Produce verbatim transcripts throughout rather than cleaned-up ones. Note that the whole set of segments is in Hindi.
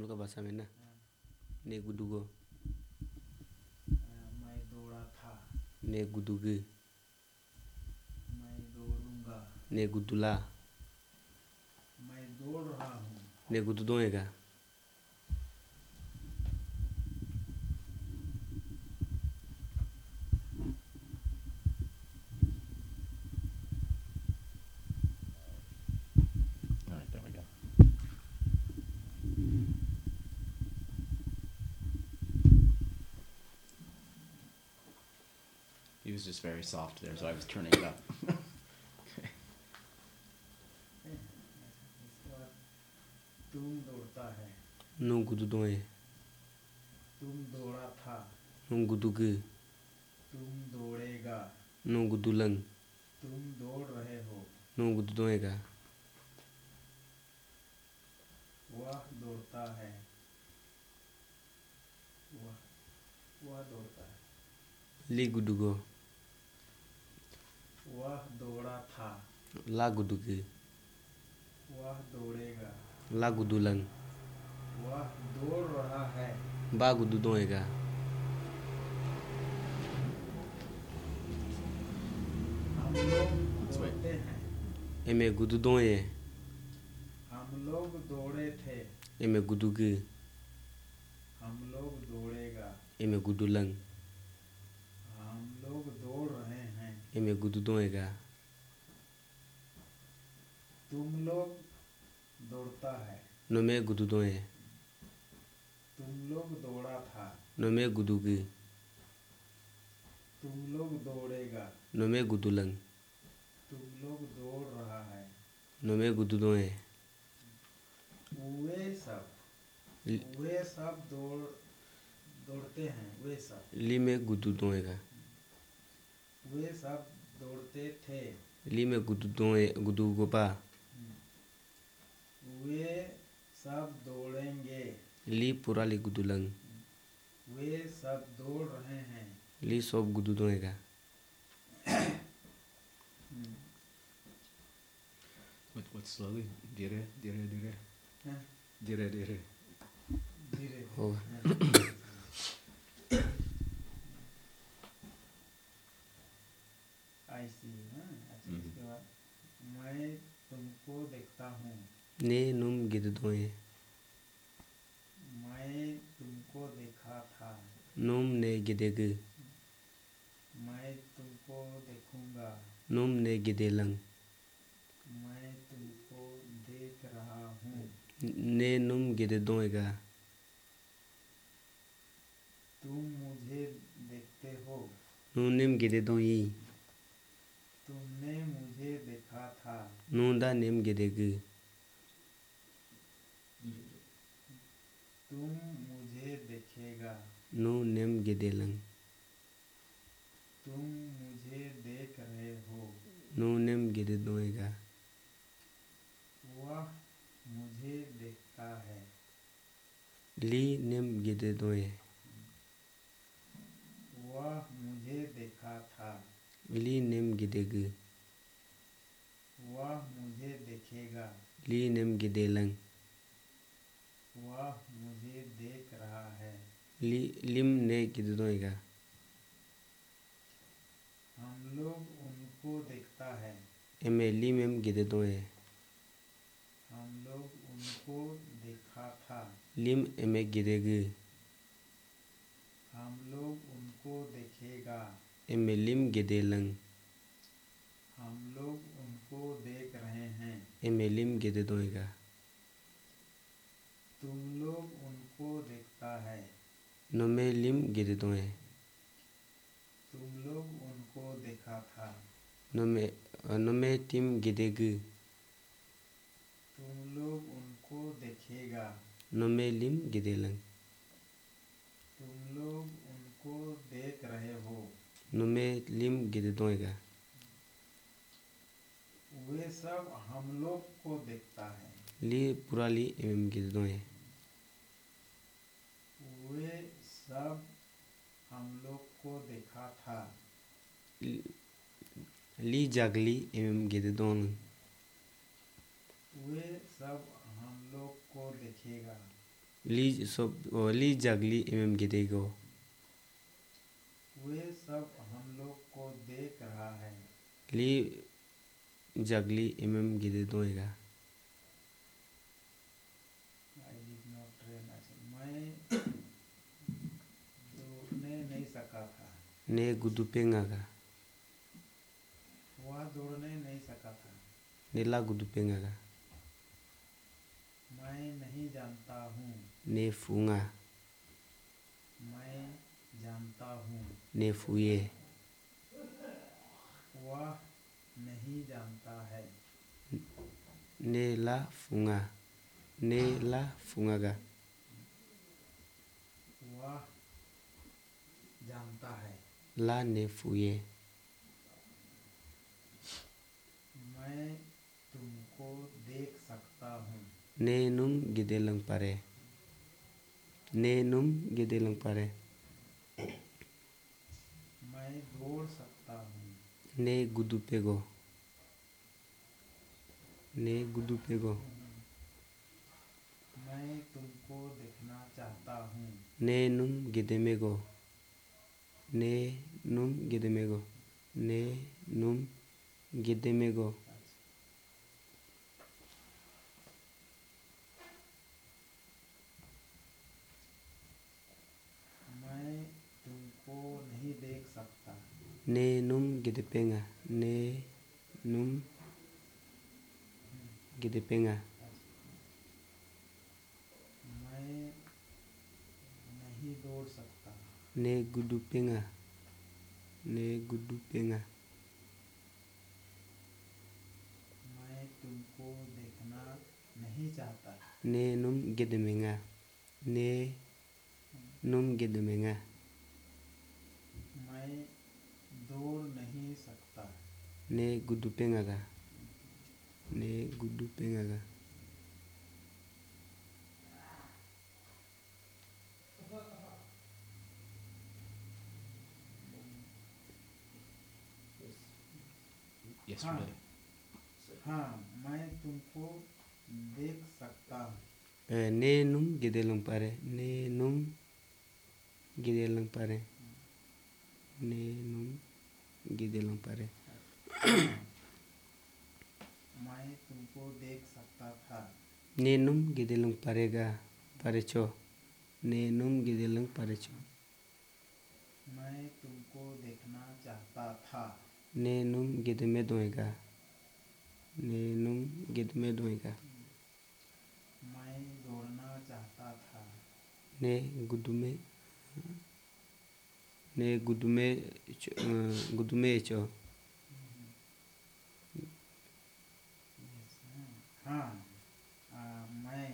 लोग का भाषा में ना। ने गुदुगो, मैं दौड़ा था, ने गुदुगे, मैं दौड़ूंगा, ने गुदुला, मैं दौड़ रहा हूँ, ने गुदुदोएगा, All right, there we go. He was just very soft there, so I was turning it up. इसके बाद तुम दौड़ता है, नु गुदुदोए, तुम दौड़ा था, नु गुदुगे, तुम दौड़ेगा, नु गुदुलंग, तुम दौड़ रहे हो, नु गुदुदोएगा, वह दौड़ता है, वह वह दौड़ता है, ली गुदुगो, वह दौड़ा था, ला गुदुगे, वह दौड़ेगा, ला गुदुलंग, वह दौड़ रहा है, बा गुदुदोएगा, हम लोग दौड़ते हैं, एमे गुदुदोए, हम लोग दौड़े थे, एमे गुदुगे, हम लोग दौड़ेगा, एमे गुदुलंग, हम लोग दौड़ रहे हैं, एमे गुदुदोएगा, तुम लोग दौड़ता है, नो मे गुदुदोए, तुम लोग दौड़ा था, नो मे गुदुगे, तुम लोग दौड़ेगा, नो मे गुदुलंग, तुम लोग दौड़ रहा है, नो मे गुदुदोए, वे सब ल- वे सब दौड़ दौड़ते हैं, वे सब ली में गुदुदोएगा, वे सब दौड़ते थे, ली में गुदुदोए गुदुगोपा, वे सब दौड़ेंगे, ली पूरा ली गुदुलंग, वे सब दौड़ रहे हैं, ली सब गुदुदोएगा, What, what slowly? Dire, dire, dire. हैं? Dire, dire. धीरे होगा। ऐसी हाँ अच्छा हम्म। इसके बाद मैं तुमको देखता हूँ, ने नुम गिदुदोए, मैं तुमको देखा था, नुम ने गिदेगे, मैं तुमको देखूंगा, नुम ने गिदेलंग, मैं तुमको देख रहा हूँ, ने नुम गिदुदोएगा, तुम मुझे देखते हो, नु निम गिदेदोई, तुमने मुझे देखा था, नु दा निम गिदेगे, तुम मुझे देखेगा, नु निम गिदेलंग, तुम मुझे देख रहे हो, नु निम गिदुदोएगा, वह मुझे देखता है, ली निम गिदेदोए, वह मुझे देखा था, ली निम गिदेगे, वह मुझे देखेगा, ली निम गिदेलंग, वह मुझे देख रहा है, ली लिम ने गिदुदोएगा, हम लोग उनको देखता है, एमे ली मेम गिदेदोए, हम लोग उनको देखा था, लिम एमे गिदेगे, हम लोग उनको देखेगा, एमे लिम गिदेलंग, हम लोग उनको देख रहे हैं, एमे लिम गिदेदोएगा, तुम लोग उनको देखता है, नो मे लिम गिदेदोए, तुम लोग उनको देखा था, नो मे नो मे टिम गिदेगे, तुम लोग उनको देखेगा, नो मे लिम गिदेलंग, तुम लोग उनको देख रहे हो, नो मे लिम गिदेदोएगा, वे सब हम लोग को देखता है, ली पूरा ली एम गिदेदोए, वे सब हम लोग को देखा था, ली जागली एम गिदेदोन, वे सब हम लोग को देखेगा, ली सब ओ, ली जागली एवं गिदेगो वे सब हम लोग को देख रहा है। ली जागली एवं गिदे दोएगा I did not train myself. मैं दौड़ने नहीं सका था। ने गुदुपेंगागा वह दौड़ने नहीं सका था। नेला गुदुपेंगागा मैं नहीं जानता हूँ। ने फूंगा मैं जानता हूँ। ने फूए वह नहीं जानता है। ने ला फूंगा ने ला फूंगागा वह जानता है। ला ने फूए मैं तुमको देख सकता हूँ। ने नुम गिदेलंग पारे ने नुम गिदेलंग पारे मैं दौड़ सकता हूँ। ने गुदुपेगो ने गुदुपेगो मैं तुमको देखना चाहता हूँ। ने नुम गिदेमेगो ने नुम गिदेमेगो ने नुम गिदेमेगो मैं तुमको नहीं देख सकता। ने नुम गिदेपेंगा ने नुम गिदेपेंगा मैं नहीं दौड़ सकता। ने गुदुपेंगा ने गुदुपेंगा मैं तुमको देखना नहीं चाहता। ने नुम गिदेमेंगा ने नुम गिदेमेंगा मैं दौड़ नहीं सकता। ने गुदुपेंगागा ने गुदुपेंगागा Yesterday. हाँ, मैं तुमको देख सकता हूँ। Eh, ne num gidelung pare ne num gidelung pare ne num gidelung pare मैं तुमको देख सकता था। ne num gidelung parega parecho ne num gidelung parecho मैं तुमको देखना चाहता था। ne num gidme doega ne num gidme doega मैं दौड़ना चाहता था। ने गुदुमे ने गुदुमे च- अ, गुदुमे चो हाँ, आ, मैं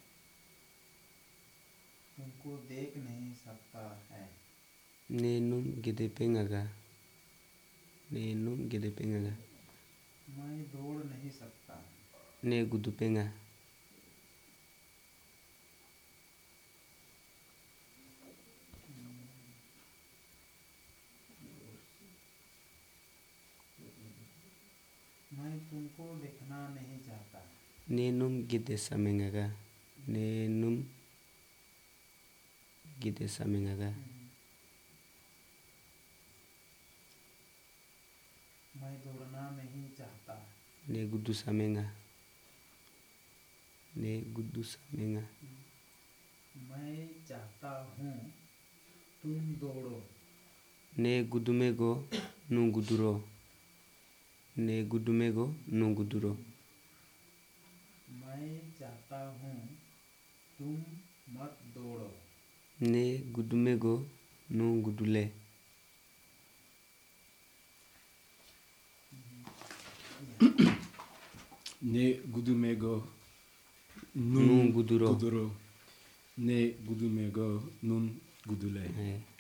तुमको देख नहीं सकता है। ne num gide pengaga ne num gide pengaga मैं दौड़ नहीं सकता। ne gudu penga मैं तुमको देखना नहीं चाहता। ne num gide samengaga ne num gide samengaga मैं दौड़ना नहीं चाहता। ne gudu samenga ne gudu samenga मैं चाहता हूँ तुम दौड़ो। ne gudumego nu guduro ne gudumego nu guduro मैं चाहता हूँ तुम मत दौड़ो। ne gudumego nu gudule Ne gudumego Nun guduro. guduro. Ne gudumego nun gudule. Eh.